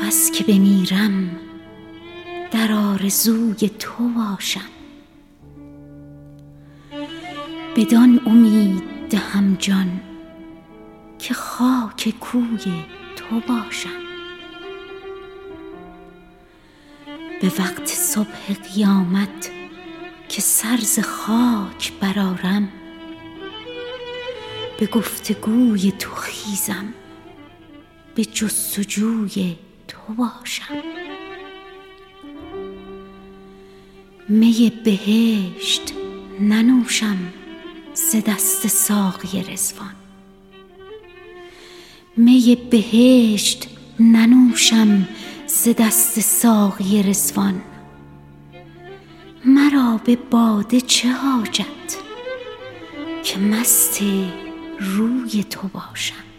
بس که بمیرم در آرزوی تو باشم. بدان امید دهم جان که خاک کوی تو باشم. به وقت صبح قیامت که سر ز خاک برآرم، به گفتگوی تو خیزم، به جستجوی تو باشم. می بهشت ننوشم ز دست ساقی رضوان، می بهشت ننوشم ز دست ساقی رضوان. مرا به باده چه حاجت که مست روی تو باشم.